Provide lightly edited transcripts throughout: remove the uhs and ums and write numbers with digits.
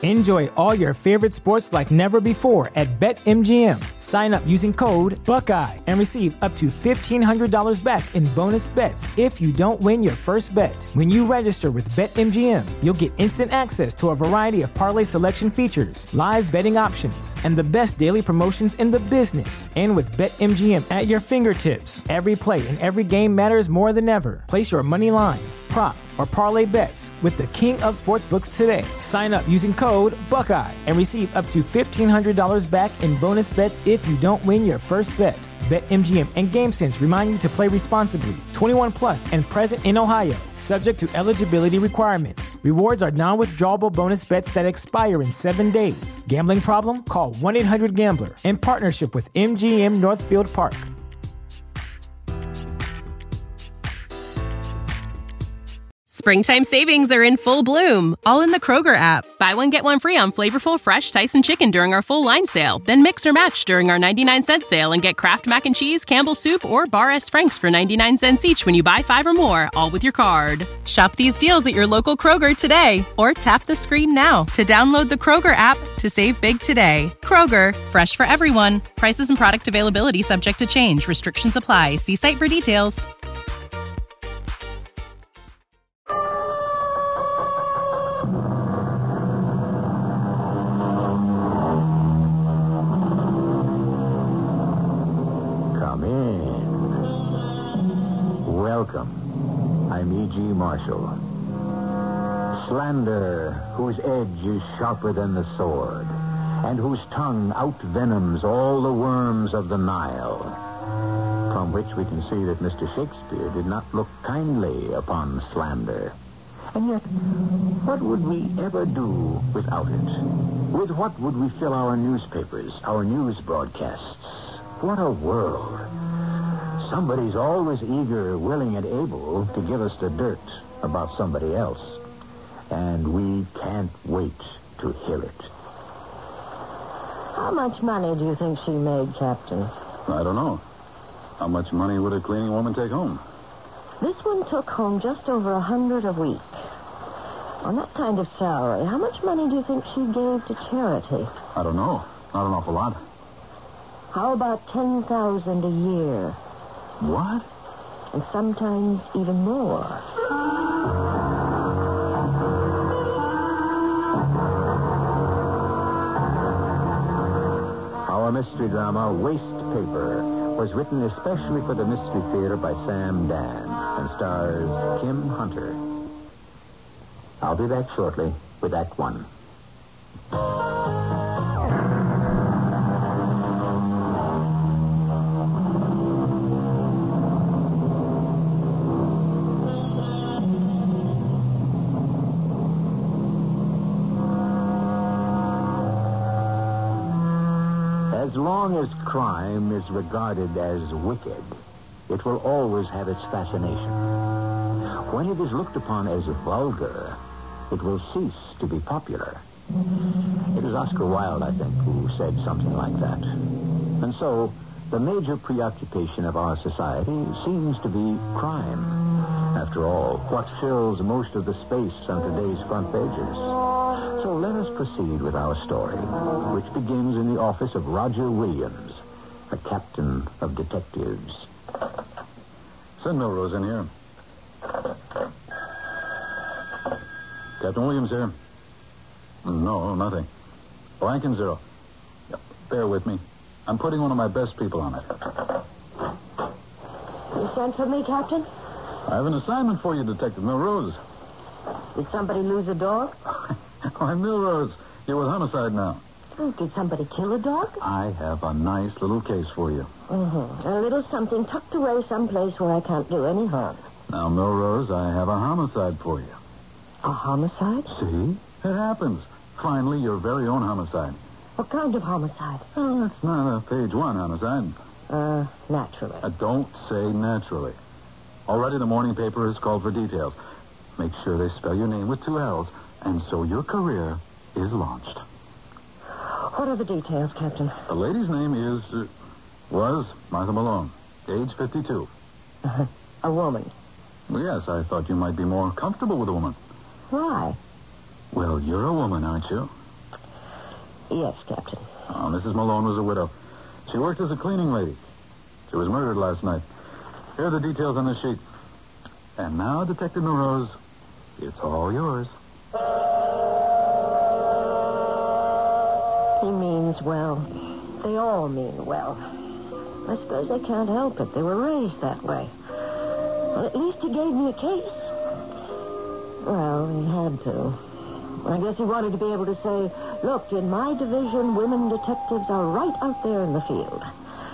Enjoy all your favorite sports like never before at BetMGM. Sign up using code Buckeye and receive up to $1,500 back in bonus bets if you don't win your first bet. When you register with BetMGM, you'll get instant access to a variety of parlay selection features, live betting options, and the best daily promotions in the business. And with BetMGM at your fingertips, every play and every game matters more than ever. Place your money line, prop, or parlay bets with the king of sportsbooks today. Sign up using code Buckeye and receive up to $1,500 back in bonus bets if you don't win your first bet. BetMGM and GameSense remind you to play responsibly. 21 plus and present in Ohio, subject to eligibility requirements. Rewards are non-withdrawable bonus bets that expire in 7 days. Gambling problem? Call 1-800-GAMBLER. In partnership with MGM Northfield Park. Springtime savings are in full bloom, all in the Kroger app. Buy one, get one free on flavorful, fresh Tyson chicken during our full line sale. Then mix or match during our 99-cent sale and get Kraft Mac and Cheese, Campbell's Soup, or Bar S. Frank's for 99 cents each when you buy 5 or more, all with your card. Shop these deals at your local Kroger today, or tap the screen now to download the Kroger app to save big today. Kroger, fresh for everyone. Prices and product availability subject to change. Restrictions apply. See site for details. Welcome. I'm E.G. Marshall. Slander, whose edge is sharper than the sword, and whose tongue outvenoms all the worms of the Nile. From which we can see that Mr. Shakespeare did not look kindly upon slander. And yet, what would we ever do without it? With what would we fill our newspapers, our news broadcasts? What a world. Somebody's always eager, willing, and able to give us the dirt about somebody else. And we can't wait to hear it. How much money do you think she made, Captain? I don't know. How much money would a cleaning woman take home? This one took home just over $100 a week. On that kind of salary, how much money do you think she gave to charity? I don't know. Not an awful lot. How about $10,000 a year? What? And sometimes even more. Our mystery drama, Waste Paper, was written especially for the Mystery Theater by Sam Dan and stars Kim Hunter. I'll be back shortly with Act One. As long as crime is regarded as wicked, it will always have its fascination. When it is looked upon as vulgar, it will cease to be popular. It was Oscar Wilde, I think, who said something like that. And so, the major preoccupation of our society seems to be crime. After all, what fills most of the space on today's front pages? So let us proceed with our story, which begins in the office of Roger Williams, a captain of detectives. Send Milrose in here. Captain Williams here. No, nothing. Blank and zero. Yep. Bear with me. I'm putting one of my best people on it. You sent for me, Captain? I have an assignment for you, Detective Milrose. Did somebody lose a dog? Why, Milrose, you're with homicide now. Oh, did somebody kill a dog? I have a nice little case for you. Mm-hmm. A little something tucked away someplace where I can't do any harm. Now, Milrose, I have a homicide for you. A homicide? See? It happens. Finally, your very own homicide. What kind of homicide? Oh, it's not a page one homicide. Naturally. Don't say naturally. Already the morning paper has called for details. Make sure they spell your name with 2 L's, and so your career is launched. What are the details, Captain? The lady's name was Martha Malone, age 52. A woman. Well, yes, I thought you might be more comfortable with a woman. Why? Well, you're a woman, aren't you? Yes, Captain. Mrs. Malone was a widow. She worked as a cleaning lady. She was murdered last night. Here are the details on the sheet. And now, Detective Melrose, it's all yours. He means well. They all mean well. I suppose they can't help it. They were raised that way. Well, at least he gave me a case. Well, he had to. I guess he wanted to be able to say, look, in my division, women detectives are right out there in the field.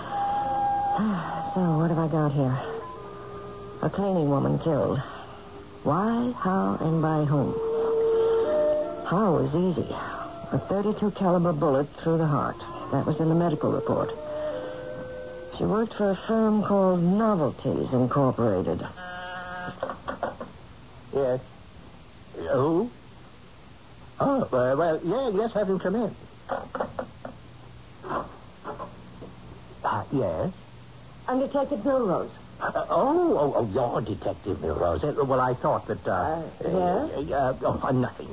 So, what have I got here? A cleaning woman killed. Why, how, and by whom? How is easy. A .32 caliber bullet through the heart. That was in the medical report. She worked for a firm called Novelties Incorporated. Yes. Who? Oh, well, yes, have him come in. Yes? I'm Detective Melrose. You're Detective Melrose. Well, I thought that, nothing.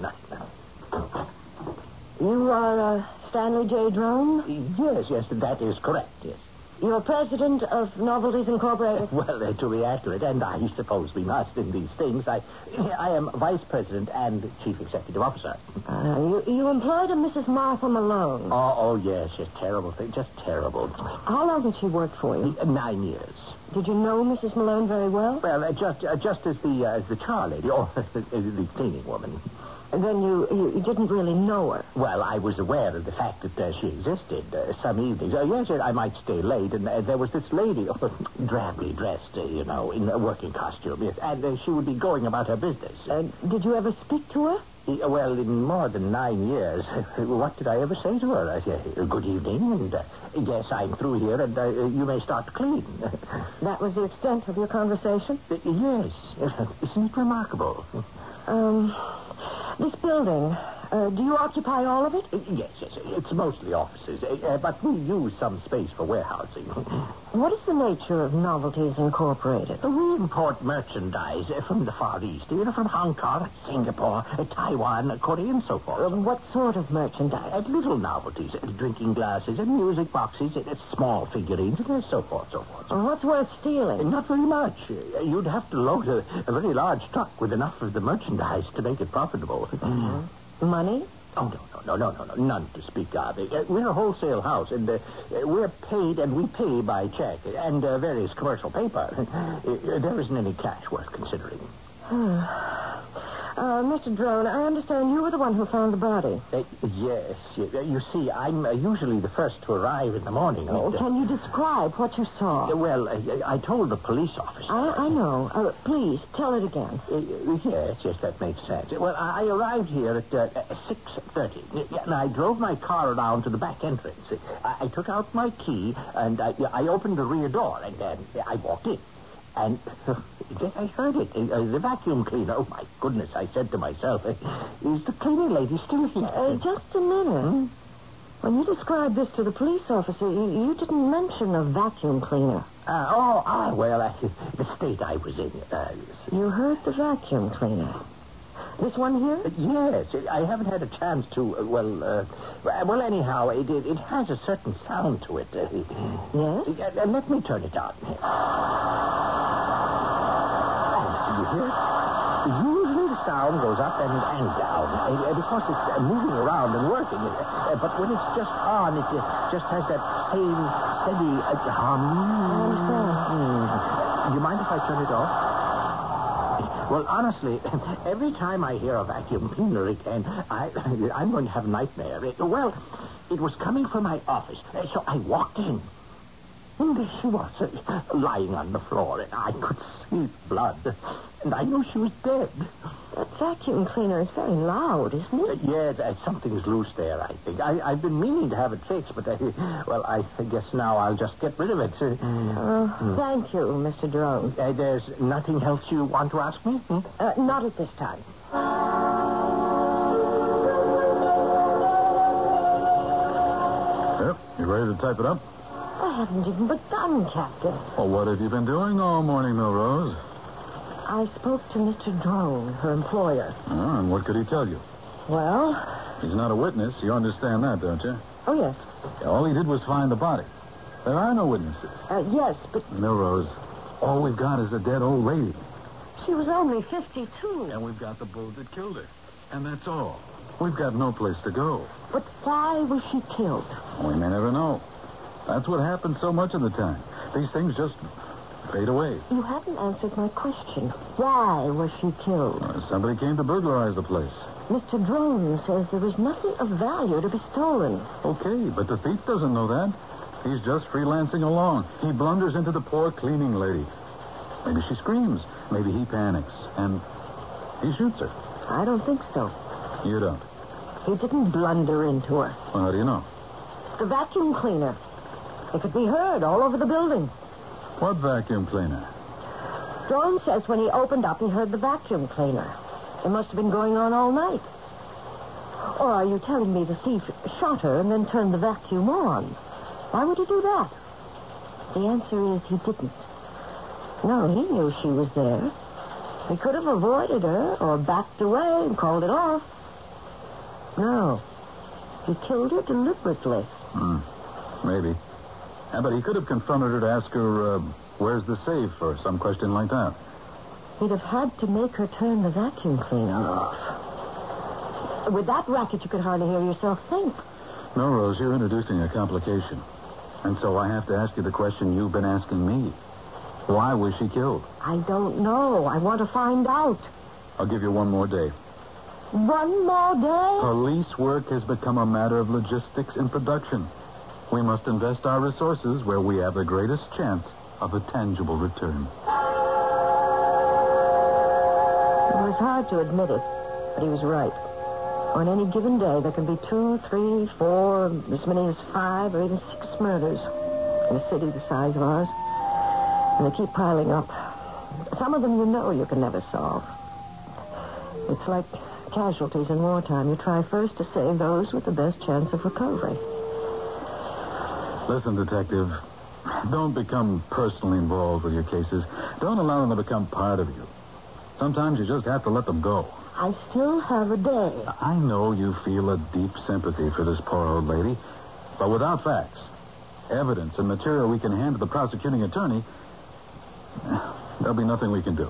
You are, Stanley J. Drone? Yes, that is correct, yes. You're president of Novelties Incorporated? Well, to be accurate, and I suppose we must in these things, I am vice president and chief executive officer. You employed a Mrs. Martha Malone. Oh, yes, terrible thing, just terrible. How long did she work for you? 9 years. Did you know Mrs. Malone very well? Well, just as the char lady, or the cleaning woman. And then you didn't really know her? Well, I was aware of the fact that she existed some evenings. Yes, I might stay late, and there was this lady, drably dressed, in a working costume, yes, and she would be going about her business. Did you ever speak to her? Well, in more than 9 years. What did I ever say to her? I said, good evening, and yes, I'm through here, and you may start to clean. That was the extent of your conversation? Yes. Isn't it remarkable? This building, do you occupy all of it? Yes. It's mostly offices, but we use some space for warehousing. What is the nature of Novelties Incorporated? We import merchandise from the Far East, from Hong Kong, Singapore, Taiwan, Korea, and so forth. What sort of merchandise? Little novelties, drinking glasses, and music boxes, small figurines, and so forth. What's worth stealing? Not very much. You'd have to load a very large truck with enough of the merchandise to make it profitable. Mm-hmm. Money? Oh, no, none to speak of. We're a wholesale house, and we're paid, and we pay by check, and various commercial paper. There isn't any cash worth considering. Mr. Drone, I understand you were the one who found the body. Yes. You see, I'm usually the first to arrive in the morning. Can you describe what you saw? Well, I told the police officer. I know. Please, tell it again. Yes, that makes sense. Well, I arrived here at 6:30, and I drove my car around to the back entrance. I took out my key, and I opened the rear door, and then I walked in. And yes, I heard it. The vacuum cleaner. Oh, my goodness, I said to myself, is the cleaning lady still here? Just a minute. When you described this to the police officer, you didn't mention a vacuum cleaner. Well, the state I was in. You heard the vacuum cleaner. This one here? Yes. I haven't had a chance to, well, anyhow, it has a certain sound to it. Yes? Let me turn it on. You hear it? Usually the sound goes up and down because it's moving around and working. But when it's just on, it just has that same steady hum. I understand. Do you mind if I turn it off? Well, honestly, every time I hear a vacuum cleaner again, I'm going to have a nightmare. It was coming from my office, so I walked in. And there she was, lying on the floor, and I could see blood, and I knew she was dead. That vacuum cleaner is very loud, isn't it? Yes, something's loose there, I think. I've been meaning to have it fixed, but, I guess now I'll just get rid of it. Thank you, Mr. Drone. There's nothing else you want to ask me? Not at this time. Yep, you ready to type it up? I haven't even begun, Captain. Well, what have you been doing all morning, Melrose? I spoke to Mr. Drone, her employer. And what could he tell you? Well, He's not a witness. You understand that, don't you? Oh, yes. All he did was find the body. There are no witnesses. Yes, but Milrose, all we've got is a dead old lady. she was only 52. And we've got the bullet that killed her. And that's all. We've got no place to go. But why was she killed? We may never know. That's what happens so much of the time. These things just fade away. You haven't answered my question. Why was she killed? Somebody came to burglarize the place. Mr. Drone says there was nothing of value to be stolen. Okay, but the thief doesn't know that. He's just freelancing along. He blunders into the poor cleaning lady. Maybe she screams. Maybe he panics. And he shoots her. I don't think so. You don't. He didn't blunder into her. Well, how do you know? The vacuum cleaner. It could be heard all over the building. What vacuum cleaner? Drone says when he opened up, he heard the vacuum cleaner. It must have been going on all night. Or are you telling me the thief shot her and then turned the vacuum on? Why would he do that? The answer is he didn't. No, he knew she was there. He could have avoided her or backed away and called it off. No. He killed her deliberately. Maybe. Yeah, but he could have confronted her to ask her, where's the safe, or some question like that. He'd have had to make her turn the vacuum cleaner off. With that racket, you could hardly hear yourself think. No, Rose, you're introducing a complication. And so I have to ask you the question you've been asking me. Why was she killed? I don't know. I want to find out. I'll give you one more day. One more day? Police work has become a matter of logistics and production. We must invest our resources where we have the greatest chance of a tangible return. It was hard to admit it, but he was right. On any given day, there can be 2, 3, 4, as many as 5 or even 6 murders in a city the size of ours. And they keep piling up. Some of them you can never solve. It's like casualties in wartime. You try first to save those with the best chance of recovery. Listen, Detective, don't become personally involved with your cases. Don't allow them to become part of you. Sometimes you just have to let them go. I still have a day. I know you feel a deep sympathy for this poor old lady, but without facts, evidence, and material we can hand to the prosecuting attorney, there'll be nothing we can do.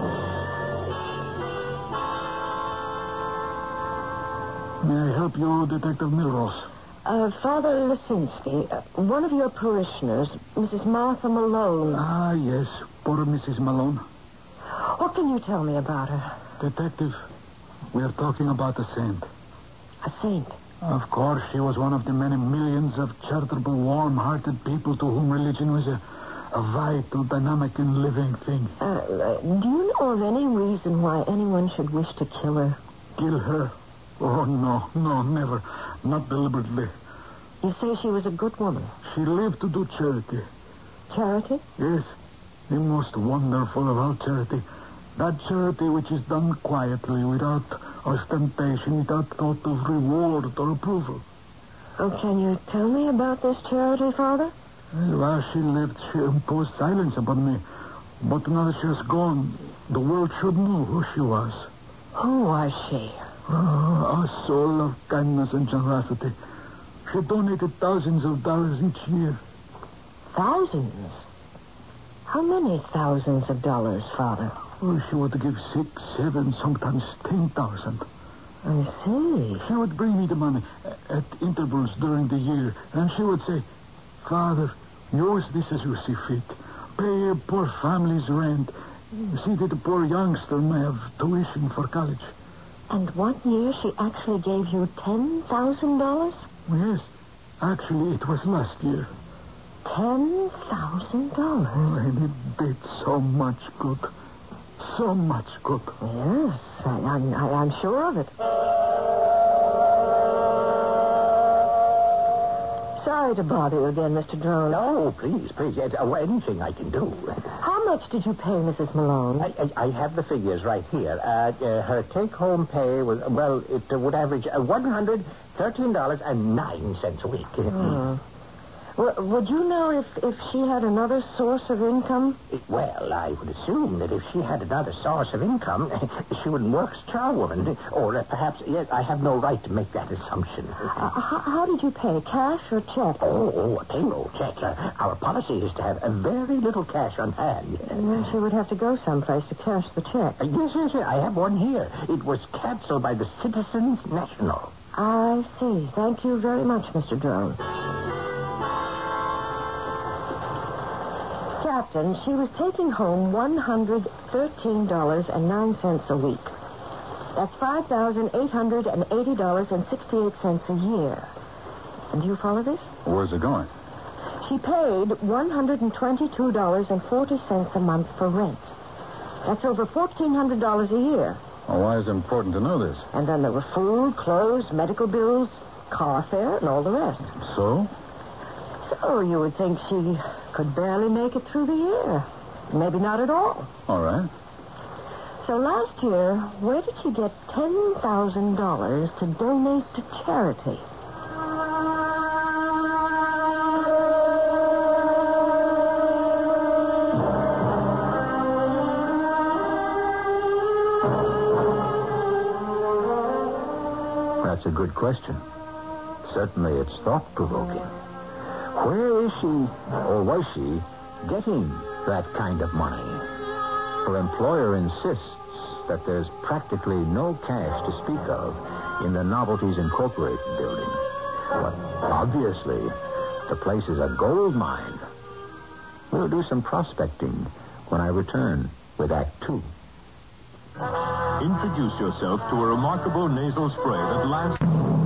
May I help you, Detective Milrose? Father Lisinski, one of your parishioners, Mrs. Martha Malone. Ah, yes. Poor Mrs. Malone. What can you tell me about her? Detective, we are talking about a saint. A saint? Of course, she was one of the many millions of charitable, warm-hearted people to whom religion was a vital, dynamic, and living thing. Do you know of any reason why anyone should wish to kill her? Kill her? Oh, no, never. Not deliberately. You say she was a good woman? She lived to do charity. Charity? Yes, the most wonderful of all charity. That charity which is done quietly, without ostentation, without thought of reward or approval. Oh, can you tell me about this charity, Father? While she lived, she imposed silence upon me. But now that she has gone, the world should know who she was. Who was she? Oh, a soul of kindness and generosity. She donated thousands of dollars each year. Thousands? How many thousands of dollars, Father? Oh, she would give 6, 7, sometimes 10,000. I see. She would bring me the money at intervals during the year, and she would say, Father, use this as you see fit. Pay a poor family's rent. See that the poor youngster may have tuition for college. And one year she actually gave you $10,000? Yes. Actually, it was last year. $10,000? Oh, and it did so much good. So much good. Yes, I'm sure of it. Sorry to bother you again, Mr. Drone. No, please. Anything I can do. How much did you pay Mrs. Malone? I have the figures right here. Her take-home pay was, it would average $113.09 a week. Would you know if she had another source of income? Well, I would assume that if she had another source of income, she wouldn't work as charwoman. Or perhaps, yes, I have no right to make that assumption. How did you pay? Cash or check? Oh, a payroll check. Our policy is to have very little cash on hand. And then she would have to go someplace to cash the check. Yes. I have one here. It was canceled by the Citizens National. I see. Thank you very much, Mr. Drone. Captain, she was taking home $113.09 a week. That's $5,880.68 a year. And do you follow this? Where's it going? She paid $122.40 a month for rent. That's over $1,400 a year. Well, why is it important to know this? And then there were food, clothes, medical bills, car fare, and all the rest. So? So you would think she could barely make it through the year. Maybe not at all. All right. So last year, where did she get $10,000 to donate to charity? That's a good question. Certainly it's thought-provoking. Where is she, or was she, getting that kind of money? Her employer insists that there's practically no cash to speak of in the Novelties Incorporated building. But obviously, the place is a gold mine. We'll do some prospecting when I return with Act 2. Introduce yourself to a remarkable nasal spray that lasts...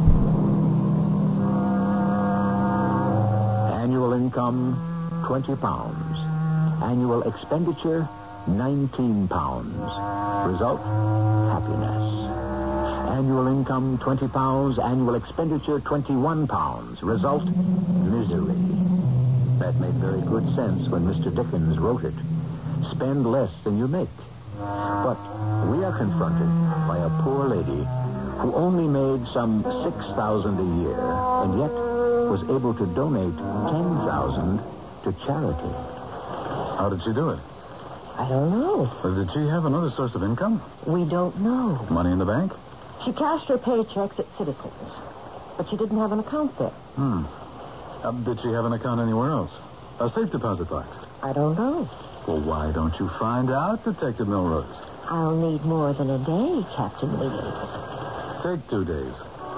Annual income, £20. Annual expenditure, £19. Result, happiness. Annual income, £20. Annual expenditure, £21. Result, misery. That made very good sense when Mr. Dickens wrote it. Spend less than you make. But we are confronted by a poor lady who only made some $6,000 a year, and yet was able to donate $10,000 to charity. How did she do it? I don't know. Did she have another source of income? We don't know. Money in the bank? She cashed her paychecks at Citizens, but she didn't have an account there. Did she have an account anywhere else? A safe deposit box? I don't know. Well, why don't you find out, Detective Milrose? I'll need more than a day, Captain Williams. Take 2 days.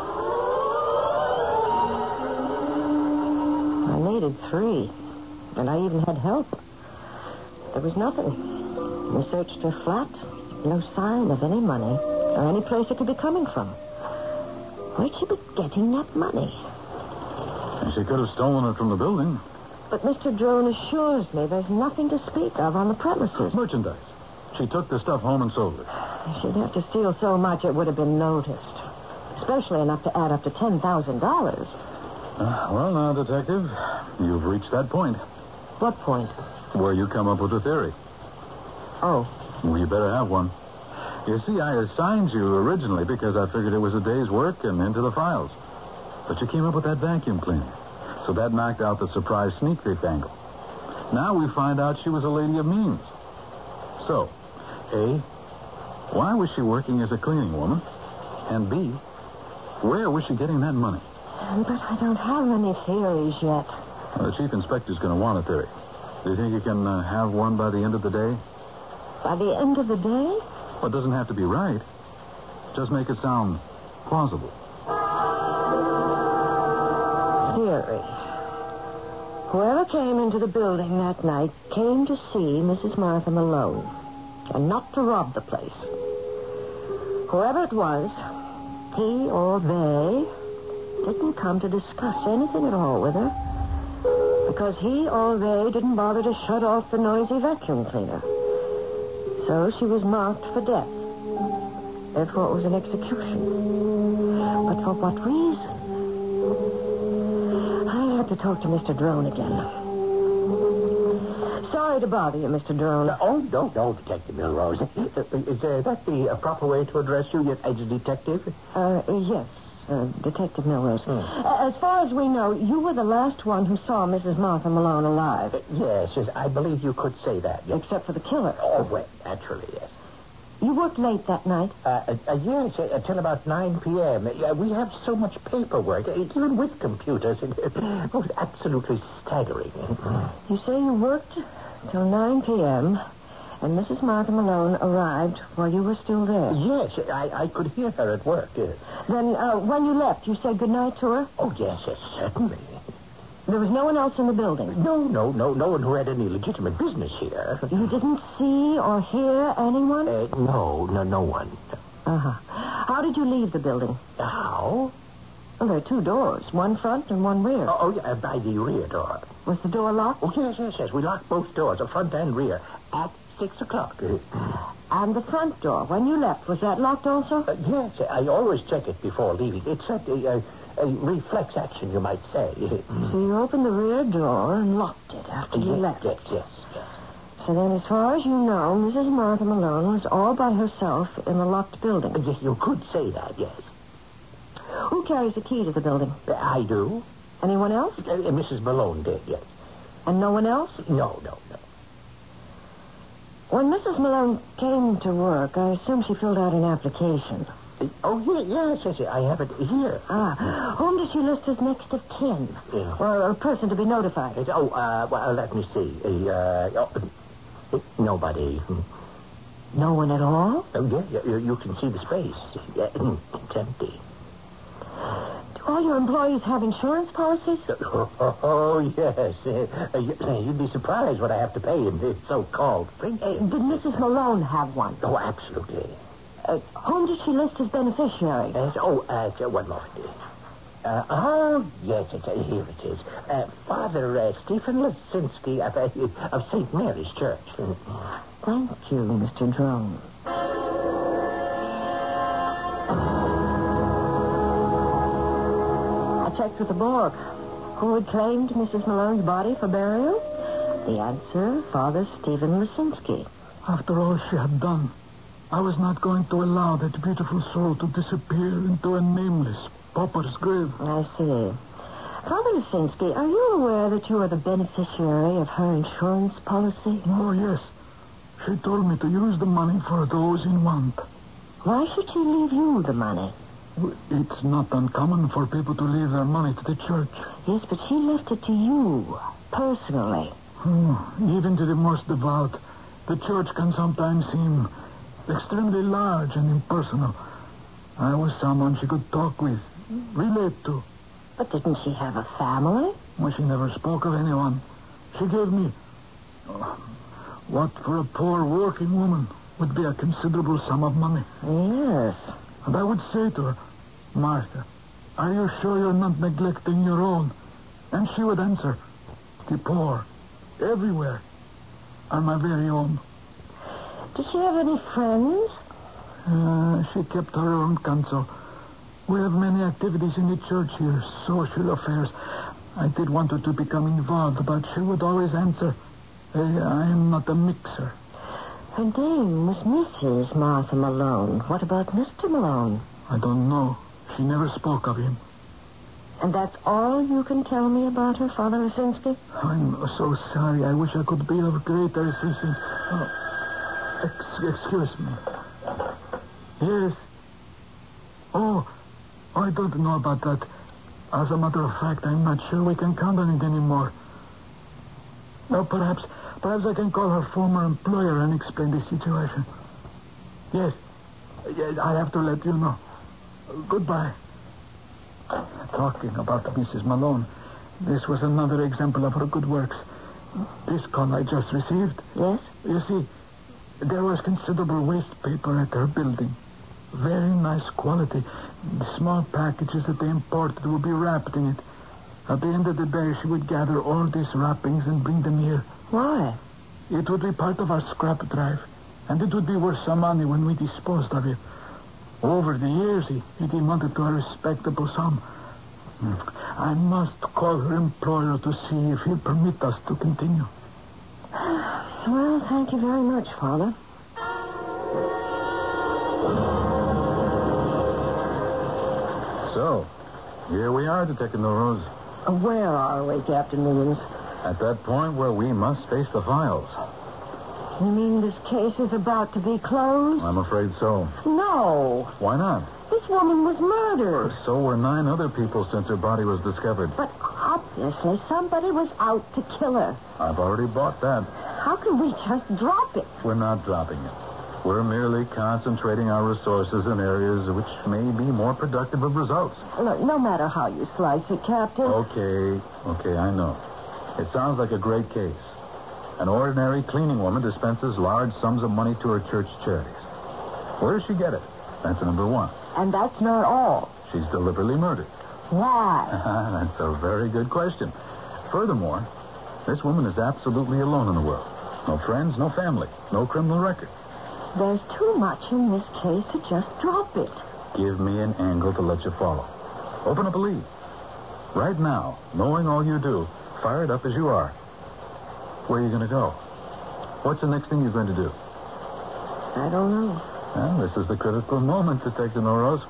I needed 3, and I even had help. There was nothing. We searched her flat. No sign of any money or any place it could be coming from. Where'd she be getting that money? And she could have stolen it from the building. But Mr. Drone assures me there's nothing to speak of on the premises. Merchandise. She took the stuff home and sold it. She'd have to steal so much it would have been noticed. Especially enough to add up to $10,000. Well, now, Detective, you've reached that point. What point? Where you come up with a theory. Oh. Well, you better have one. You see, I assigned you originally because I figured it was a day's work and into the files. But you came up with that vacuum cleaner. So that knocked out the surprise sneak thief angle. Now we find out she was a lady of means. So, A, why was she working as a cleaning woman? And B, where was she getting that money? But I don't have any theories yet. Well, the chief inspector's going to want a theory. Do you think you can have one by the end of the day? By the end of the day? Well, it doesn't have to be right. Just make it sound plausible. Theory. Whoever came into the building that night came to see Mrs. Markham alone, and not to rob the place. Whoever it was, he or they, didn't come to discuss anything at all with her, because he or they didn't bother to shut off the noisy vacuum cleaner. So she was marked for death. Therefore, it was an execution. But for what reason? I have to talk to Mr. Drone again. Sorry to bother you, Mr. Drone. Oh, don't, Detective Milrose. Is that the proper way to address you as a detective? Yes. Detective Millrose. As far as we know, you were the last one who saw Mrs. Martha Malone alive. Yes, I believe you could say that. Yes. Except for the killer. Oh, well, naturally, yes. You worked late that night? Yes, until about 9 p.m. We have so much paperwork, even with computers. It was absolutely staggering. You say you worked till 9 p.m., and Mrs. Martha Malone arrived while you were still there? Yes, I could hear her at work. Yes. Then when you left, you said goodnight to her? Oh, yes, certainly. There was no one else in the building? No one who had any legitimate business here. You didn't see or hear anyone? No one. Uh-huh. How did you leave the building? How? Well, there are two doors, one front and one rear. Oh, yeah, by the rear door. Was the door locked? Oh, yes. We locked both doors, the front and rear, at 6 o'clock. And the front door, when you left, was that locked also? Yes, I always check it before leaving. It's a reflex action, you might say. So you opened the rear door and locked it after you left? Yes. So then, as far as you know, Mrs. Martha Malone was all by herself in the locked building? Yes, you could say that, yes. Who carries the key to the building? I do. Anyone else? Mrs. Malone did, yes. And no one else? No. When Mrs. Malone came to work, I assume she filled out an application. Oh, yes, I have it here. Whom does she list as next of kin? Yeah. Or a person to be notified? Well, let me see. Nobody. No one at all? Oh, yeah, you can see the space. It's empty. Do all your employees have insurance policies? Oh, yes. You'd be surprised what I have to pay in this so-called free. Did Mrs. Malone have one? Oh, absolutely. Whom did she list as beneficiary? One moment. Yes, here it is. Father Stephen Lisinski of St. Mary's Church. Thank you, Mr. Drone. I checked with the morgue. Who had claimed Mrs. Malone's body for burial? The answer, Father Stephen Lisinski. After all she had done, I was not going to allow that beautiful soul to disappear into a nameless pauper's grave. I see. Father Lisinski, are you aware that you are the beneficiary of her insurance policy? Oh, yes. She told me to use the money for those in want. Why should she leave you the money? It's not uncommon for people to leave their money to the church. Yes, but she left it to you, personally. Even to the most devout, the church can sometimes seem extremely large and impersonal. I was someone she could talk with, relate to. But didn't she have a family? Well, she never spoke of anyone. She gave me what for a poor working woman would be a considerable sum of money. Yes. And I would say to her, Martha, are you sure you're not neglecting your own? And she would answer, the poor, everywhere, are my very own. Did she have any friends? She kept her own counsel. We have many activities in the church here, social affairs. I did want her to become involved, but she would always answer, I am not a mixer. Her name was Mrs. Martha Malone. What about Mr. Malone? I don't know. She never spoke of him. And that's all you can tell me about her, Father Lisinski? I'm so sorry. I wish I could be of greater assistance. Excuse me. Yes. Oh, I don't know about that. As a matter of fact, I'm not sure we can count on it anymore. Now, perhaps I can call her former employer and explain the situation. Yes, I have to let you know. Goodbye. Talking about Mrs. Malone, this was another example of her good works. This call I just received. Yes? You see, there was considerable waste paper at her building. Very nice quality. The small packages that they imported would be wrapped in it. At the end of the day, she would gather all these wrappings and bring them here. Why? It would be part of our scrap drive, and it would be worth some money when we disposed of it. Over the years, it amounted to a respectable sum. I must call her employer to see if he'll permit us to continue. Well, thank you very much, Father. So, here we are, Detective Melrose. Where are we, Captain Williams? At that point where we must face the files. You mean this case is about to be closed? I'm afraid so. No. Why not? This woman was murdered. So were 9 other people since her body was discovered. But obviously somebody was out to kill her. I've already bought that. How can we just drop it? We're not dropping it. We're merely concentrating our resources in areas which may be more productive of results. Look, no matter how you slice it, Captain. Okay, I know. It sounds like a great case. An ordinary cleaning woman dispenses large sums of money to her church charities. Where does she get it? That's number one. And that's not all. She's deliberately murdered. Why? That's a very good question. Furthermore, this woman is absolutely alone in the world. No friends, no family, no criminal record. There's too much in this case to just drop it. Give me an angle to let you follow. Open up a lead. Right now, knowing all you do, fired up as you are, where are you going to go? What's the next thing you're going to do? I don't know. Well, this is the critical moment, Detective Melrose.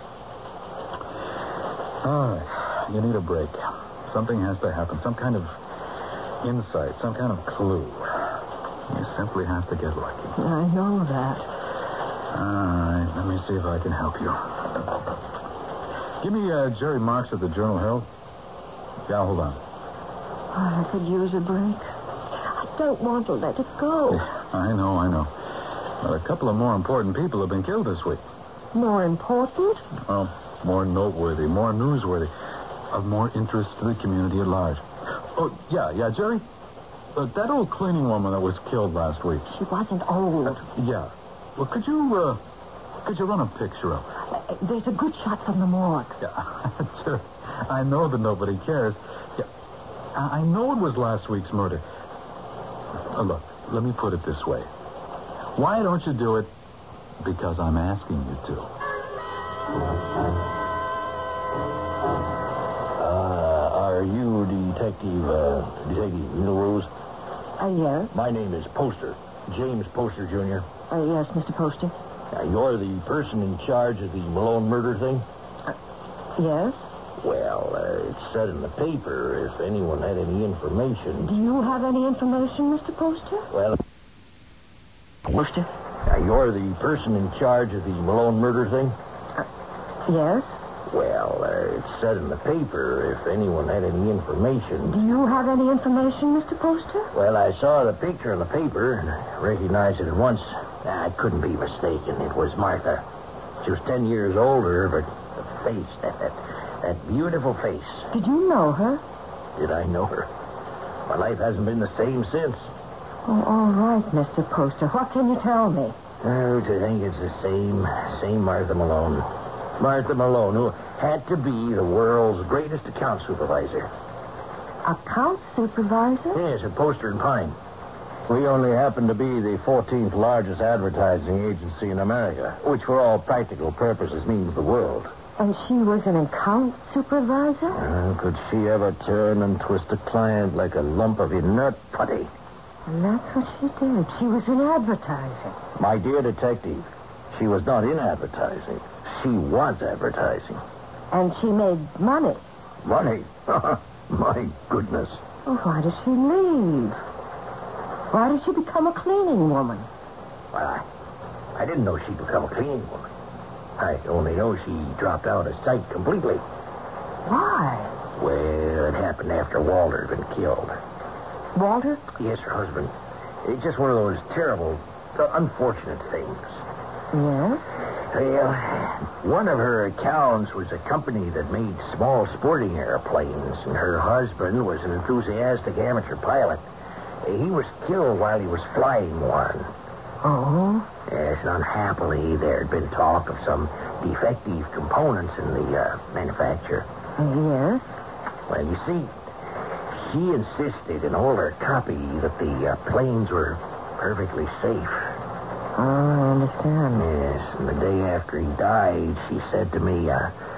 All right. You need a break. Something has to happen. Some kind of insight, some kind of clue. You simply have to get lucky. I know that. All right. Let me see if I can help you. Give me Jerry Marks of the Journal Herald. Yeah, hold on. I could use a break. I don't want to let it go. I know. But a couple of more important people have been killed this week. More important? Well, more noteworthy, more newsworthy, of more interest to the community at large. Oh, yeah, Jerry? That old cleaning woman that was killed last week. She wasn't old. Yeah. Well, could you run a picture of her? There's a good shot from the morgue. Yeah, sure. I know that nobody cares. Yeah, I know it was last week's murder. Look, let me put it this way. Why don't you do it? Because I'm asking you to. Are you Detective Melrose? Yes? My name is Poster. James Poster, Jr. Yes, Mr. Poster. You're the person in charge of the Malone murder thing? Yes? Well, it said in the paper if anyone had any information. Do you have any information, Mr. Poster? Well, Poster? You're the person in charge of the Malone murder thing? Yes? Well, it said in the paper if anyone had any information. Do you have any information, Mr. Poster? Well, I saw the picture in the paper and I recognized it at once. I couldn't be mistaken. It was Martha. She was 10 years older, but the face, that beautiful face. Did you know her? Did I know her? My life hasn't been the same since. Oh, all right, Mr. Poster. What can you tell me? Oh, to think it's the same Martha Malone. Martha Malone, who had to be the world's greatest account supervisor. Account supervisor? Yes, at Poster and Pine. We only happen to be the 14th largest advertising agency in America, which for all practical purposes means the world. And she was an account supervisor? Could she ever turn and twist a client like a lump of inert putty? And that's what she did. She was in advertising. My dear detective, she was not in advertising. She was advertising. And she made money. Money? My goodness. Well, why did she leave? Why did she become a cleaning woman? Well, I didn't know she'd become a cleaning woman. I only know she dropped out of sight completely. Why? Well, it happened after Walter had been killed. Walter? Yes, her husband. It's just one of those terrible, unfortunate things. Yes? Well, one of her accounts was a company that made small sporting airplanes, and her husband was an enthusiastic amateur pilot. He was killed while he was flying one. Oh? Yes, and unhappily, there had been talk of some defective components in the manufacture. Yes? Well, you see, she insisted in all her copy that the planes were perfectly safe. Oh, I understand. Yes, and the day after he died, she said to me,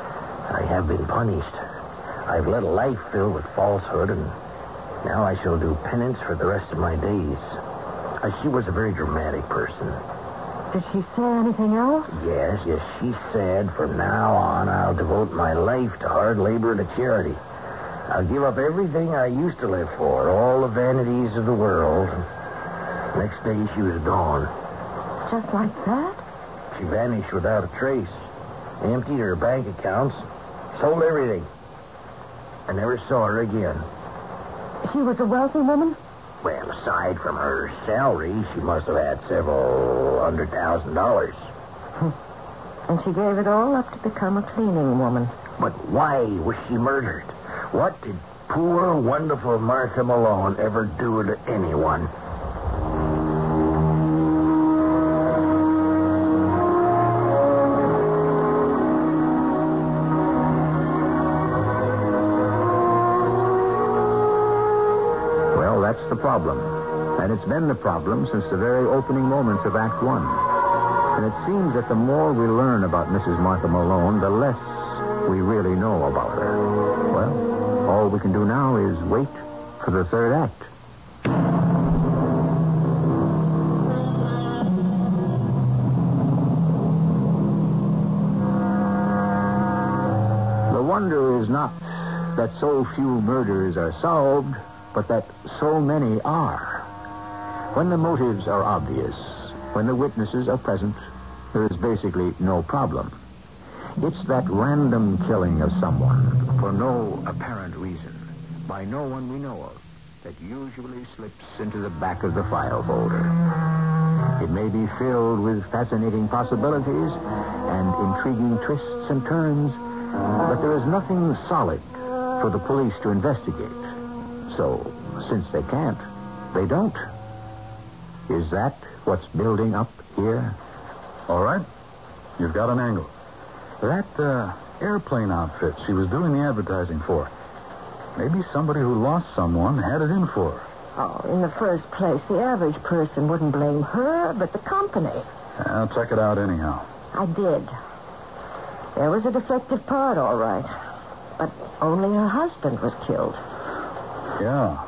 I have been punished. I've led a life filled with falsehood, and now I shall do penance for the rest of my days. She was a very dramatic person. Did she say anything else? Yes, she said, from now on, I'll devote my life to hard labor and to charity. I'll give up everything I used to live for, all the vanities of the world. Next day, she was gone. Just like that? She vanished without a trace. Emptied her bank accounts. Sold everything. I never saw her again. She was a wealthy woman? Well, aside from her salary, she must have had several $100,000. And she gave it all up to become a cleaning woman. But why was she murdered? What did poor, wonderful Martha Malone ever do to anyone? That's the problem. And it's been the problem since the very opening moments of Act One. And it seems that the more we learn about Mrs. Martha Malone, the less we really know about her. Well, all we can do now is wait for the third act. The wonder is not that so few murders are solved, but that so many are. When the motives are obvious, when the witnesses are present, there is basically no problem. It's that random killing of someone for no apparent reason, by no one we know of, that usually slips into the back of the file folder. It may be filled with fascinating possibilities and intriguing twists and turns, but there is nothing solid for the police to investigate. So, since they can't, they don't. Is that what's building up here? All right. You've got an angle. That airplane outfit she was doing the advertising for. Maybe somebody who lost someone had it in for her. Oh, in the first place, the average person wouldn't blame her, but the company. I'll check it out anyhow. I did. There was a defective part, all right. But only her husband was killed. Yeah.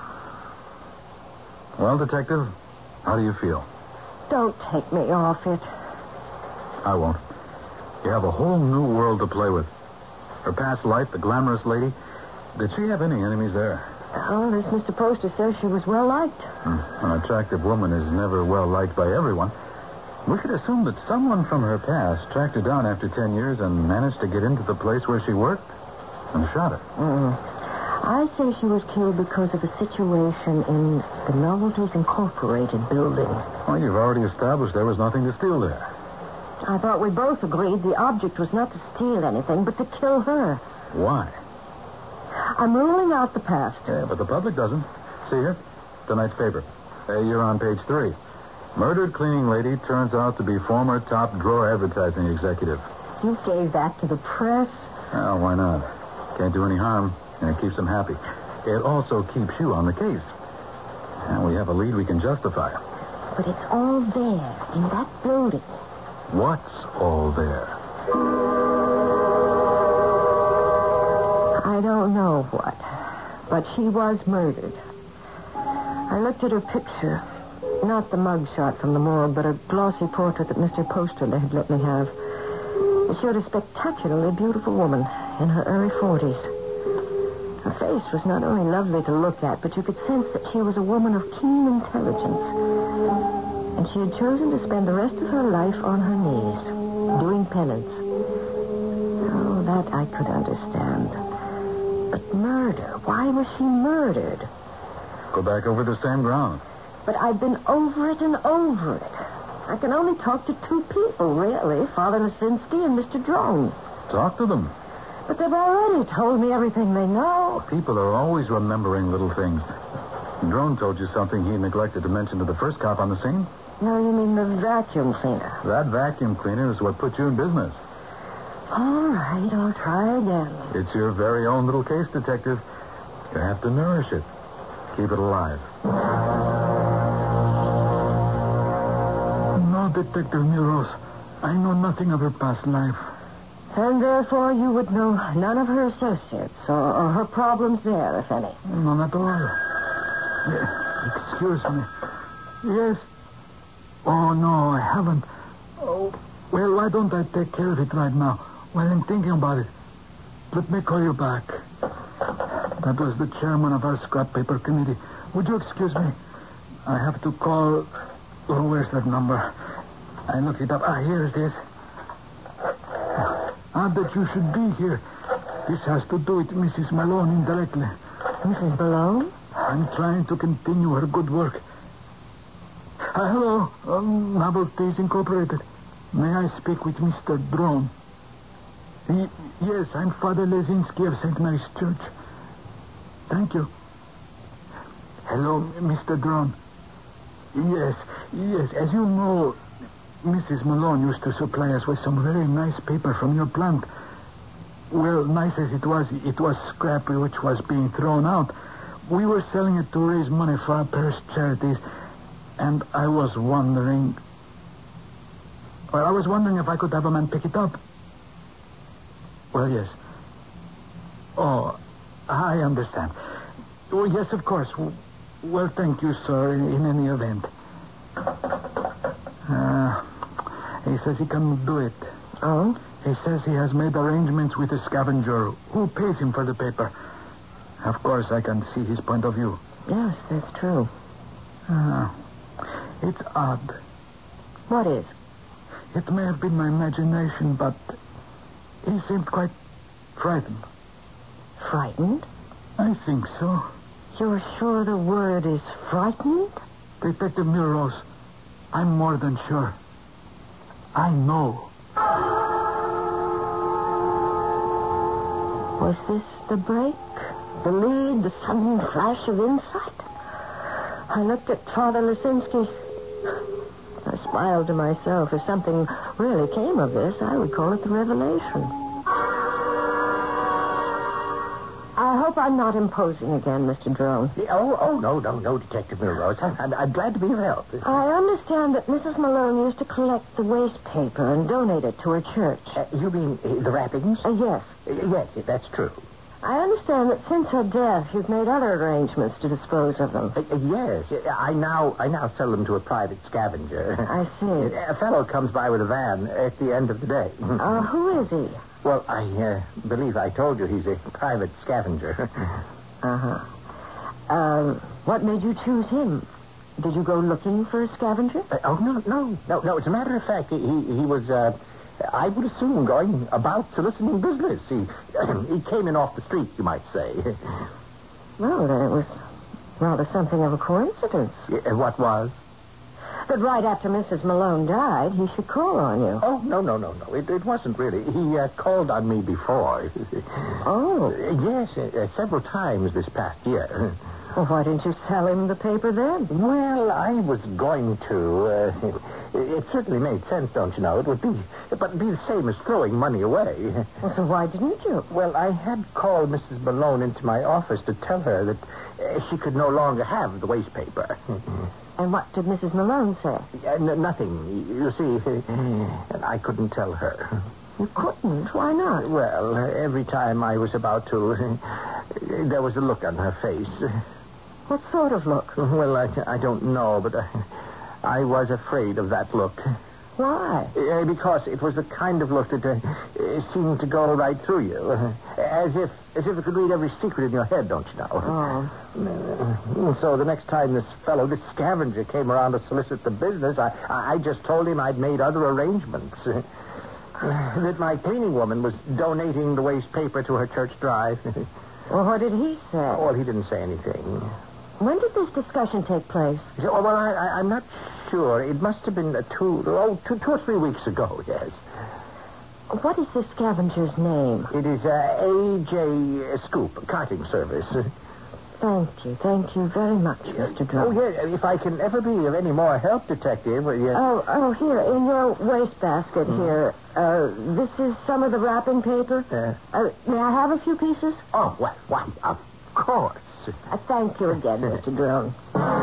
Well, Detective, how do you feel? Don't take me off it. I won't. You have a whole new world to play with. Her past life, the glamorous lady. Did she have any enemies there? Well, as Mr. Poster says, she was well liked. An attractive woman is never well liked by everyone. We could assume that someone from her past tracked her down after 10 years and managed to get into the place where she worked and shot her. I say she was killed because of a situation in the Novelties Incorporated building. Well, you've already established there was nothing to steal there. I thought we both agreed the object was not to steal anything, but to kill her. Why? I'm ruling out the past. Yeah, but the public doesn't. See here? Tonight's paper. You're on page 3. Murdered cleaning lady turns out to be former top drawer advertising executive. You gave that to the press? Well, why not? Can't do any harm. And it keeps them happy. It also keeps you on the case. And we have a lead we can justify. But it's all there, in that building. What's all there? I don't know what. But she was murdered. I looked at her picture. Not the mugshot from the morgue, but a glossy portrait that Mr. Poster had let me have. It showed a spectacularly beautiful woman in her early 40s. Her face was not only lovely to look at, but you could sense that she was a woman of keen intelligence. And she had chosen to spend the rest of her life on her knees, doing penance. Oh, that I could understand. But murder, why was she murdered? Go back over the same ground. But I've been over it and over it. I can only talk to 2 people, really, Father Lisinski and Mr. Drone. Talk to them. But they've already told me everything they know. People are always remembering little things. Drone told you something he neglected to mention to the first cop on the scene? No, you mean the vacuum cleaner. That vacuum cleaner is what put you in business. All right, I'll try again. It's your very own little case, Detective. You have to nourish it. Keep it alive. No, Detective Muros. I know nothing of her past life. And therefore you would know none of her associates or her problems there, if any. None at all. Excuse me. Yes. Oh, no, I haven't. Well, why don't I take care of it right now while I'm thinking about it? Let me call you back. That was the chairman of our scrap paper committee. Would you excuse me? I have to call... Oh, where's that number? I looked it up. Here it is. That you should be here. This has to do with Mrs. Malone indirectly. Mrs. Malone? I'm trying to continue her good work. Hello, Novelties Incorporated. May I speak with Mr. Drone? Yes, I'm Father Lezinski of St. Mary's Church. Thank you. Hello, Mr. Drone. Yes. As you know, Mrs. Malone used to supply us with some very nice paper from your plant. Well, nice as it was scrap which was being thrown out. We were selling it to raise money for our parish charities, and I was wondering... Well, I was wondering if I could have a man pick it up. Well, yes. Oh, I understand. Oh, yes, of course. Well, thank you, sir, in any event. He says he can do it. Oh? He says he has made arrangements with a scavenger who pays him for the paper. Of course, I can see his point of view. Yes, that's true. It's odd. What is? It may have been my imagination, but he seemed quite frightened. Frightened? I think so. You're sure the word is frightened? Detective Muros, I'm more than sure. I know. Was this the break? The lead? The sudden flash of insight? I looked at Father Lezinski. I smiled to myself. If something really came of this, I would call it the revelation. I hope I'm not imposing again, Mr. Drone. No, Detective Milrose. I'm glad to be of help. I understand that Mrs. Malone used to collect the waste paper and donate it to her church. You mean the wrappings? Yes. Yes, that's true. I understand that since her death, you've made other arrangements to dispose of them. Yes. I now sell them to a private scavenger. I see. A fellow comes by with a van at the end of the day. Who is he? Well, I believe I told you he's a private scavenger. What made you choose him? Did you go looking for a scavenger? No. As a matter of fact, he was, I would assume, going about soliciting business. He came in off the street, you might say. Well, then it was rather something of a coincidence. What was? That right after Mrs. Malone died, he should call on you. Oh, no. It wasn't really. He called on me before. Oh. Yes, several times this past year. Well, why didn't you sell him the paper then? Well, I was going to. It certainly made sense, don't you know? It would be the same as throwing money away. Well, so why didn't you? Well, I had called Mrs. Malone into my office to tell her that she could no longer have the waste paper. And what did Mrs. Malone say? Nothing. You see, and I couldn't tell her. You couldn't? Why not? Well, every time I was about to, there was a look on her face. What sort of look? Well, I don't know, but I was afraid of that look. Why? Because it was the kind of look that seemed to go right through you. As if it could read every secret in your head, don't you know? Oh. So the next time this scavenger, came around to solicit the business, I just told him I'd made other arrangements. That my cleaning woman was donating the waste paper to her church drive. Well, what did he say? Well, he didn't say anything. When did this discussion take place? Well, I'm not sure. It must have been 2 or 3 weeks ago, yes. What is this scavenger's name? It is A.J. Scoop, carting service. Thank you very much, Mr. Drone. Oh, yeah, if I can ever be of any more help, Detective. Yes. Oh, here, in your wastebasket here. This is some of the wrapping paper. May I have a few pieces? Oh, why, of course. Thank you again, Mr. Drone.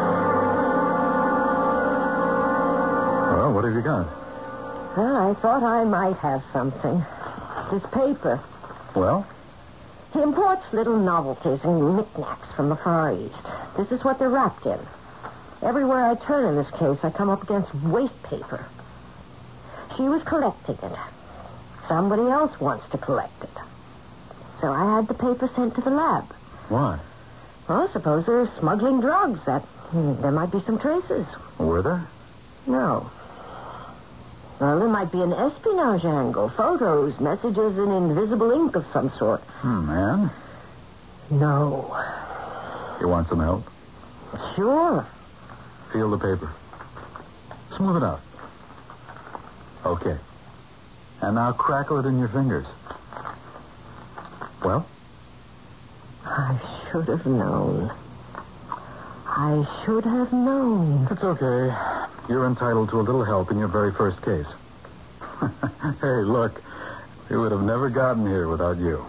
Well, what have you got? Well, I thought I might have something. This paper. Well? He imports little novelties and knickknacks from the Far East. This is what they're wrapped in. Everywhere I turn in this case, I come up against waste paper. she was collecting it. Somebody else wants to collect it. So I had the paper sent to the lab. Why? Well, suppose they're smuggling drugs. There might be some traces. Were there? No. Well, there might be an espionage angle. Photos, messages in invisible ink of some sort. Man? No. You want some help? Sure. Feel the paper. Smooth it out. Okay. And now crackle it in your fingers. Well? I should have known. I should have known. It's okay. You're entitled to a little help in your very first case. Hey, look. We would have never gotten here without you.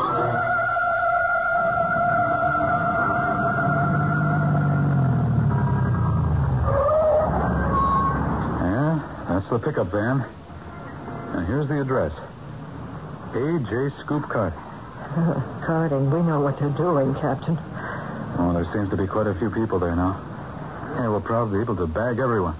Yeah, that's the pickup van. And here's the address. A.J. Scoop Cart. Carding, we know what you're doing, Captain. Oh, there seems to be quite a few people there now. Yeah, we'll probably be able to bag everyone.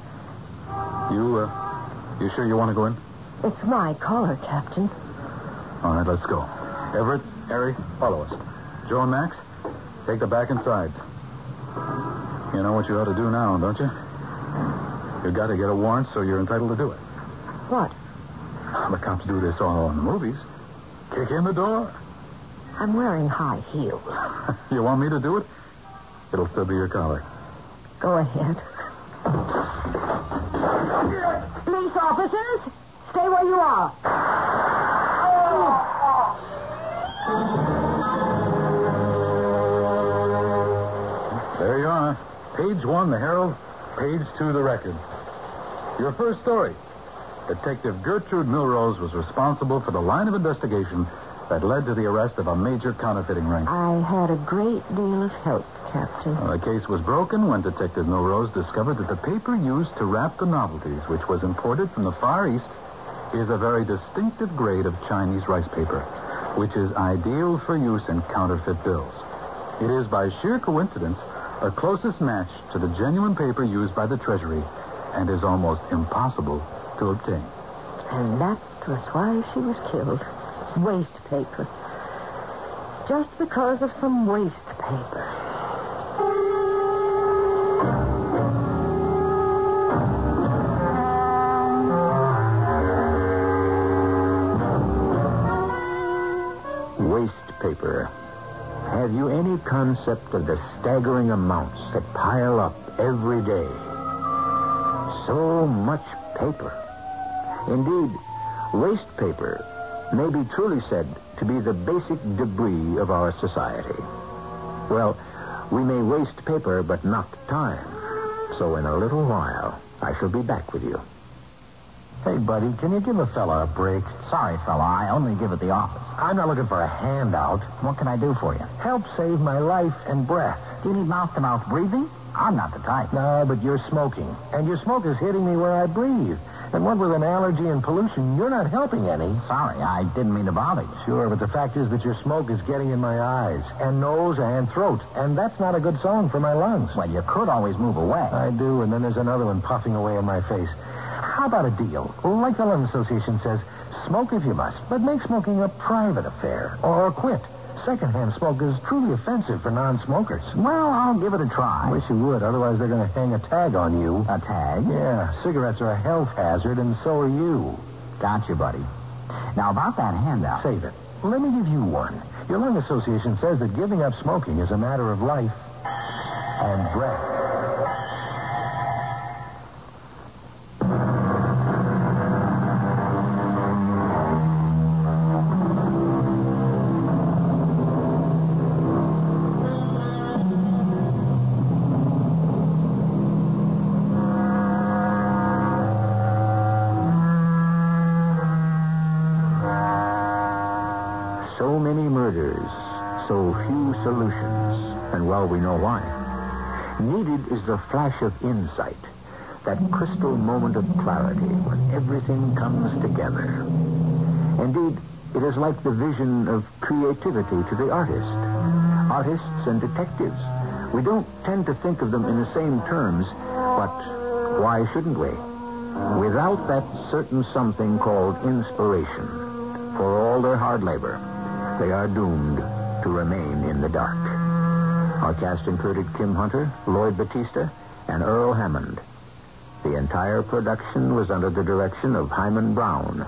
You sure you want to go in? It's my collar, Captain. All right, let's go. Everett, Harry, follow us. Joe and Max, take the back and sides. You know what you ought to do now, don't you? You've got to get a warrant, so you're entitled to do it. What? The cops do this all in the movies. Kick in the door. I'm wearing high heels. You want me to do it? It'll still be your collar. Go ahead. Police officers, stay where you are. There you are. Page 1, the Herald. Page 2, the Record. Your first story. Detective Gertrude Milrose was responsible for the line of investigation that led to the arrest of a major counterfeiting ring. I had a great deal of help, Captain. The case was broken when Detective Milrose discovered that the paper used to wrap the novelties, which was imported from the Far East, is a very distinctive grade of Chinese rice paper, which is ideal for use in counterfeit bills. It is, by sheer coincidence, the closest match to the genuine paper used by the Treasury and is almost impossible to obtain. And that was why she was killed. Waste paper. Just because of some waste paper. Waste paper. Have you any concept of the staggering amounts that pile up every day? So much paper. Indeed, waste paper may be truly said to be the basic debris of our society. Well, we may waste paper, but not time. So in a little while, I shall be back with you. Hey, buddy, can you give a fella a break? Sorry, fella, I only give at the office. I'm not looking for a handout. What can I do for you? Help save my life and breath. Do you need mouth-to-mouth breathing? I'm not the type. No, but you're smoking. And your smoke is hitting me where I breathe. And what with an allergy and pollution, you're not helping any. Sorry, I didn't mean to bother you. Sure, but the fact is that your smoke is getting in my eyes, and nose, and throat. And that's not a good song for my lungs. Well, you could always move away. I do, and then there's another one puffing away in my face. How about a deal? Like the Lung Association says, smoke if you must, but make smoking a private affair. Or quit. Secondhand smoke is truly offensive for non-smokers. Well, I'll give it a try. I wish you would, otherwise they're going to hang a tag on you. A tag? Yeah, cigarettes are a health hazard, and so are you. Gotcha, buddy. Now, about that handout... Save it. Let me give you one. Your Lung Association says that giving up smoking is a matter of life and breath. So many murders, so few solutions, and well, we know why. Needed is the flash of insight, that crystal moment of clarity when everything comes together. Indeed, it is like the vision of creativity to the artist. Artists and detectives, we don't tend to think of them in the same terms, but why shouldn't we? Without that certain something called inspiration, for all their hard labor, they are doomed to remain in the dark. Our cast included Kim Hunter, Lloyd Battista, and Earl Hammond. The entire production was under the direction of Hyman Brown.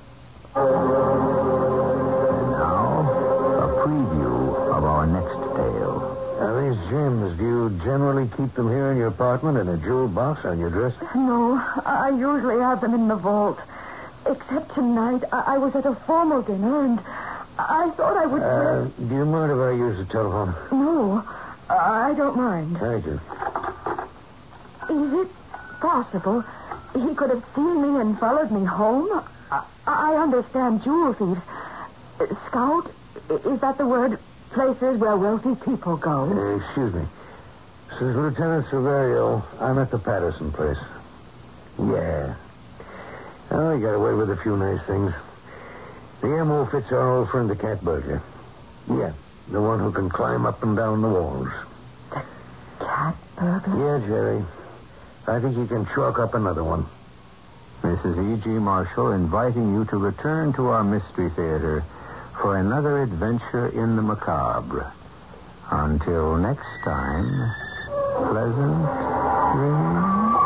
And now, a preview of our next tale. These gems, do you generally keep them here in your apartment in a jewel box on your dresser? No, I usually have them in the vault. Except tonight, I was at a formal dinner, and I thought I would... Do you mind if I use the telephone? No, I don't mind. Thank you. Is it possible he could have seen me and followed me home? I understand jewel thieves. Scout, is that the word? Places where wealthy people go. Excuse me. This is Lieutenant Silverio. I'm at the Patterson place. Yeah. Oh, he got away with a few nice things. The M.O. fits our old friend, the cat burglar. Yeah, the one who can climb up and down the walls. The cat burglar? Yeah, Jerry. I think he can chalk up another one. Mrs. E.G. Marshall inviting you to return to our Mystery Theater for another adventure in the macabre. Until next time, pleasant dreams.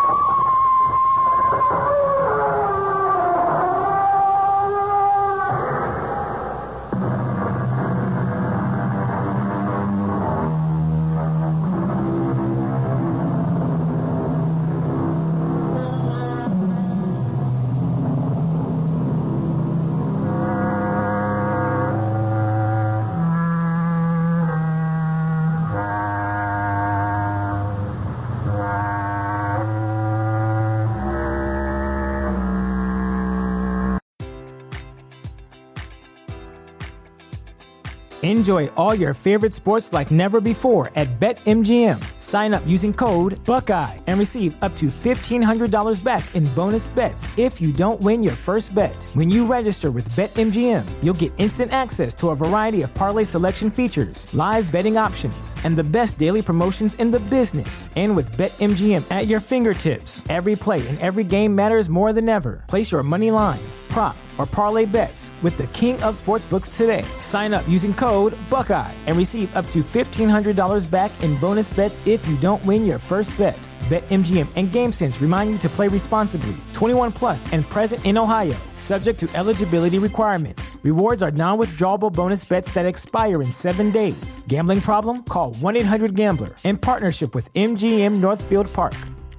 Enjoy all your favorite sports like never before at BetMGM. Sign up using code Buckeye and receive up to $1,500 back in bonus bets if you don't win your first bet. When you register with BetMGM, you'll get instant access to a variety of parlay selection features, live betting options, and the best daily promotions in the business. And with BetMGM at your fingertips, every play and every game matters more than ever. Place your money line, prop, or parlay bets with the king of sportsbooks today. Sign up using code Buckeye and receive up to $1,500 back in bonus bets if you don't win your first bet. BetMGM and GameSense remind you to play responsibly. 21 plus and present in Ohio, subject to eligibility requirements. Rewards are non-withdrawable bonus bets that expire in 7 days. Gambling problem? Call 1-800-GAMBLER in partnership with MGM Northfield Park.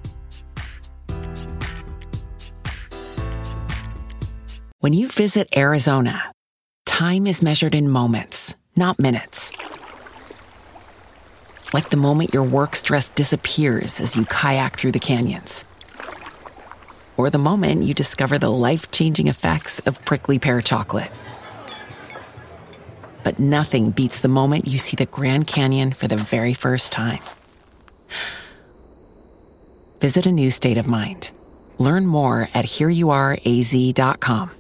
When you visit Arizona, time is measured in moments, not minutes. Like the moment your work stress disappears as you kayak through the canyons. Or the moment you discover the life-changing effects of prickly pear chocolate. But nothing beats the moment you see the Grand Canyon for the very first time. Visit a new state of mind. Learn more at hereyouareaz.com.